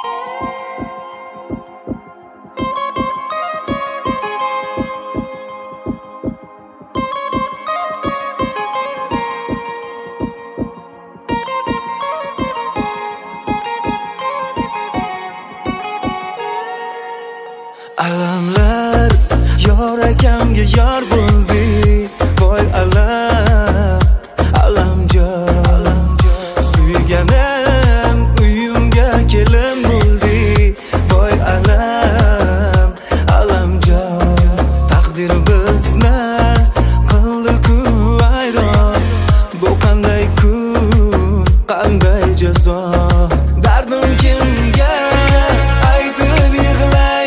Alamlar yor akamga yor bo'ldi. Voy alam, alamjon. Suyganim uyimga kelin bo'ldi. Voy alam, alamjon. Taqdir bizni qildi-ku ayron. Bu qanday kun, qanday jazo. Dardim kimga aytib yig'lay?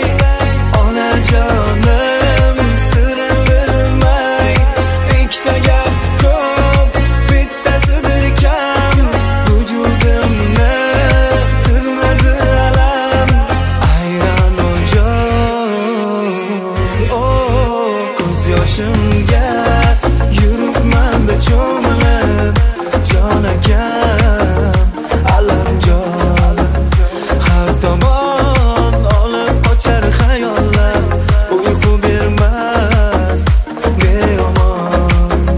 Onajonim sirin bilmay. Ikkita gap ko'p, bittasidir kam. Vujudimni tirmadi alam. Ayron ojon, ko'z yoshimga yuribman-da cho'milib. Jon akam, alamjon. Har tomon olib qochar xayollar. Uyqu bermas beomon.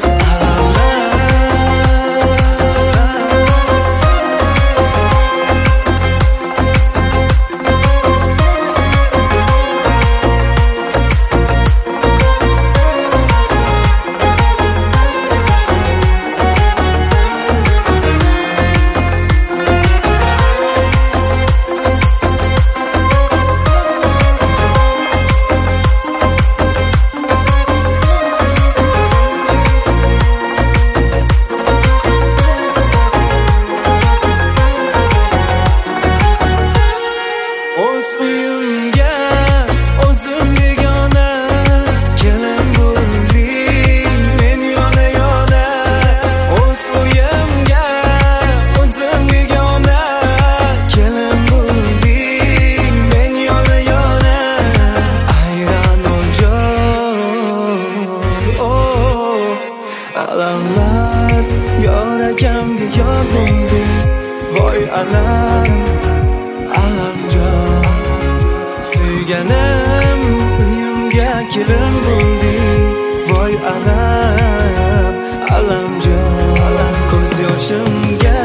O'z uyimga o'zim begona, kelin bo'lding men yona-yona. O'z uyimga o'zim begona, kelin bo'lding men yona-yona. Ayron ojon, alamlar yor akamga yor bo'ldi. Voy alam, alamjon. Suyganim uyimga kelin bo'ldi. Voy alam, alamjon. Ko'z yoshimga